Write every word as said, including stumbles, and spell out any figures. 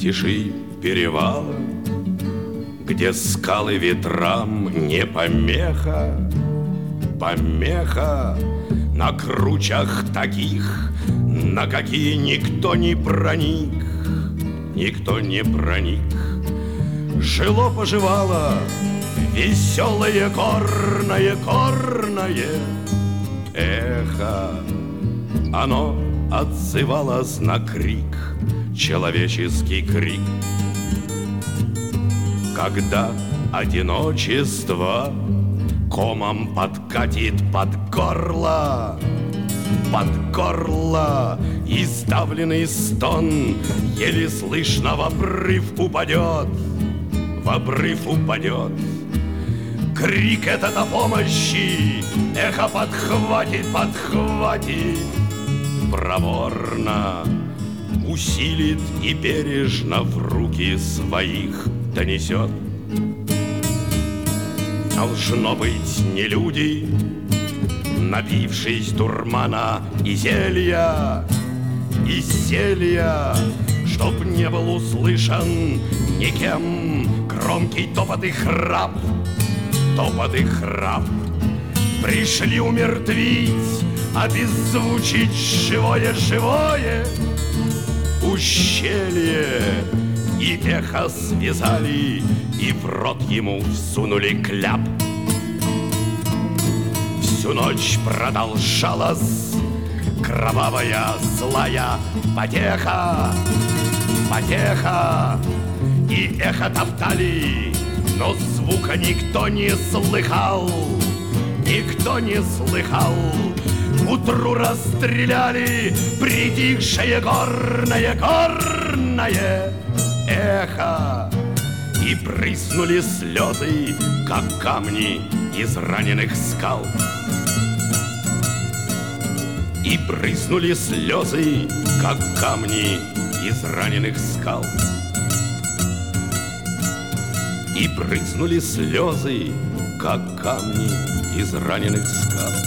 тиши перевала, где скалы ветрам не помеха, помеха на кручах таких, на какие никто не проник, никто не проник. Жило-поживало веселое горное, горное эхо. Оно отзывалось на крик, человеческий крик. Когда одиночество комом подкатит под горло, под горло, и сдавленный стон еле слышно в обрыв упадет, в обрыв упадет. Крик этот о помощи эхо подхватит, подхватит, проворно усилит и бережно в руки своих донесет. Должно быть, не люди, напившись дурмана и зелья, и зелья, чтоб не был услышан никем громкий топот и храп, топот и храп. Пришли умертвить, обеззвучить живое-живое ущелье, и эхо связали, и в рот ему всунули кляп. Всю ночь продолжалась кровавая злая потеха, потеха, и эхо топтали, но звука никто не слыхал, никто не слыхал. Утру расстреляли притихшее горное, горное эхо, и брызнули слезы, как камни из раненых скал. И брызнули слезы, как камни из раненых скал. И брызнули слезы, как камни из раненых скал.